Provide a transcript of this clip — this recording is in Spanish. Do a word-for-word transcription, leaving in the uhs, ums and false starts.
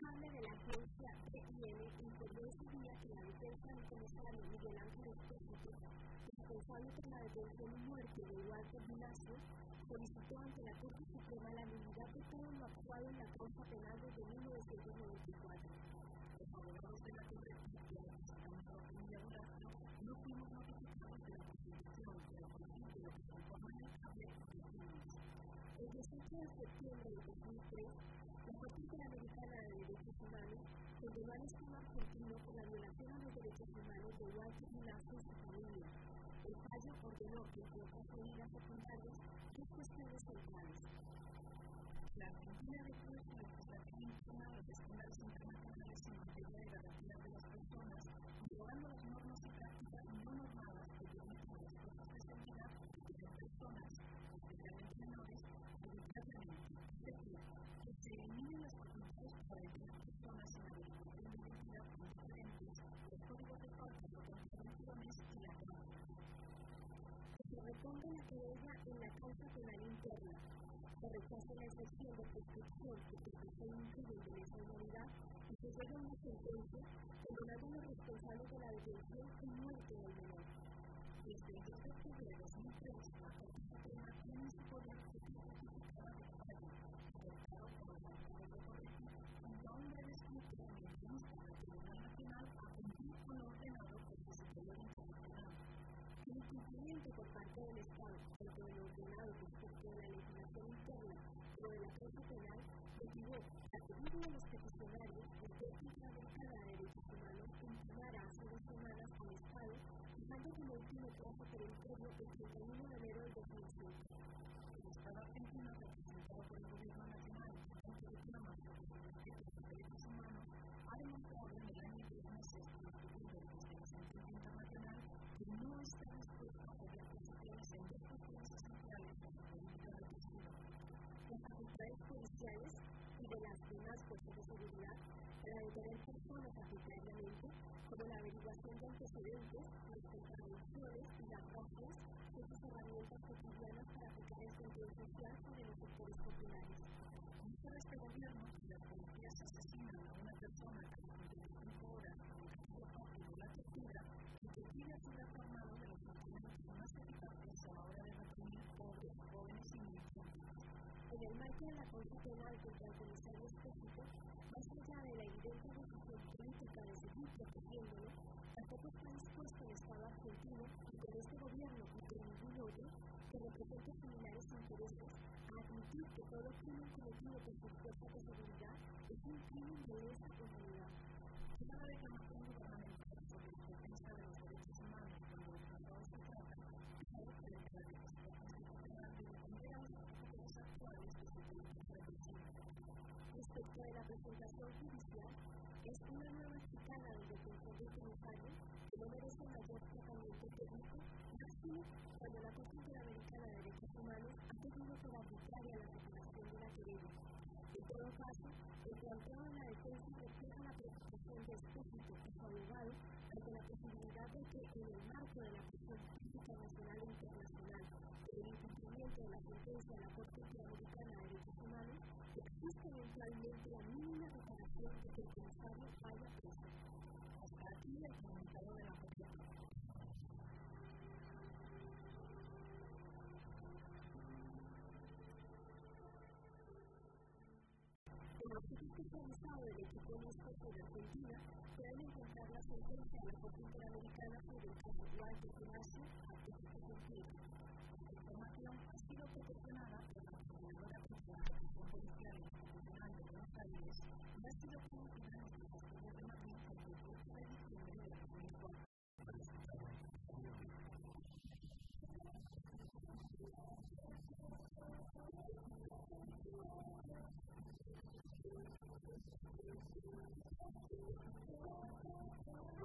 responsable de la agencia B I N informó ese día que la defensa del comisario Miguel Ángel Espósito, responsable por la detención y muerte de Walter Ignacio, solicitó ante la Corte Suprema la nulidad de todo lo actuado en la causa penal desde mil novecientos noventa y cuatro. Los abogados de la Corte que representamos a la familia Velasco no fuimos notificados de la presentación de la política de lo que conforma el cable de Jiménez. El dieciocho de septiembre de dos mil tres, la Corte Interamericana de Derechos Humanos condenó al Estado argentino por la violación a los derechos humanos de Walter Ignacio y su familia. El fallo ordenó que, entre otras medidas secundarias, dos cuestiones centrales. La Argentina declaró que la legislación impugna los estándares internacionales en materia de garantías de las personas, violando las normas y prácticas no normadas que permiten a las fuerzas de seguridad proteger personas, especialmente menores, arbitrariamente. Es decir, que se eliminen las facultades para detener personas en la verificación de identidad con diferentes, los códigos de falta o contravenciones y la causa. Que se reponga la querella en la causa penal interna. Se rechaza la excepción de prescripción que se incluye en esa humanidad y se llega a una sentencia condenando a los responsables de la detención y muerte del menor. Desde el dos de octubre de dos mil tres, la Corte Suprema tiene su poder justificada de fallo, adoptado por los autores de corregir, junto a un breve escrito en el que insta al Tribunal Nacional a cumplir con lo ordenado por su superior internacional. El incumplimiento por parte del Estado, tanto de lo ordenado respecto de la legislación interna como de la causa penal, motivó a pedido de los peticionarios el Corte Interamericana de Derechos Humanos impugnar hace dos semanas al Estado, fijando como último plazo perentorio el treinta y uno de enero del dos mil cinco. El Estado argentino, representado por el Gobierno Nacional y el Centro de Reclamos por los Respetos de Derechos Humanos, ha demostrado en el año y dos meses con el futuro de la sentencia internacional que no está dispuesto a apoyar posiciones en dos cuestiones esenciales de la política represiva: las facultades policiales y de las demás fuerzas de seguridad para detener personas arbitrariamente, como la averiguación de antecedentes, las contradicciones y las razones de sus herramientas cotidianas para aplicar el control social sobre los sectores populares. Dice este gobierno que las policías asesinan a una persona cada cuarenta y cinco horas con el castigo fácil de la tortura y que pide a su reformado de los instrumentos más eficaces a la hora de reprimir pobres, jóvenes y militantes. En el marco de la causa penal contra el comisario Espósito, más allá de la evidente decisión política de seguir protegiéndolo, tampoco está dispuesto el Estado argentino, y por este gobierno y por ningún otro, que represente similares intereses, a admitir que todo crimen cometido por sus fuerzas de seguridad es un crimen de lesa humanidad. Una reclamación gubernamental sobre la defensa de los derechos humanos cuando los tratados se tratan, es algo que la legislación constitucional debe atender a los objetivos actuales de su política represiva. Respecto de la presentación judicial, es una nueva chicana del defensor del comisario que no merece mayor tratamiento técnico, máximo cuando la Corte Interamericana de Derechos Humanos ha pedido por arbitraria la separación de la querella. En todo caso, el planteo de la defensa refleja la preocupación de Espósito y su abogado ante la posibilidad de que, en el marco de la presión política nacional e internacional por el incumplimiento de la sentencia de la Corte Interamericana de Derechos Humanos, existe eventualmente la mínima reparación de que el comisario haya preso. Hasta aquí el comunicado de la Corte. En los sitios especializados del equipo mixto sobre Argentina pueden encontrar la sentencia de la Corte Interamericana sobre el caso Walter Ignacio a Espósito completo. La información ha sido proporcionada por la Coordinadora contra la Represión Policial Institucional de Buenos Aires y ha sido producida en los estudios de Madrid el veintiocho de diciembre de dos mil cuatro. Thank you.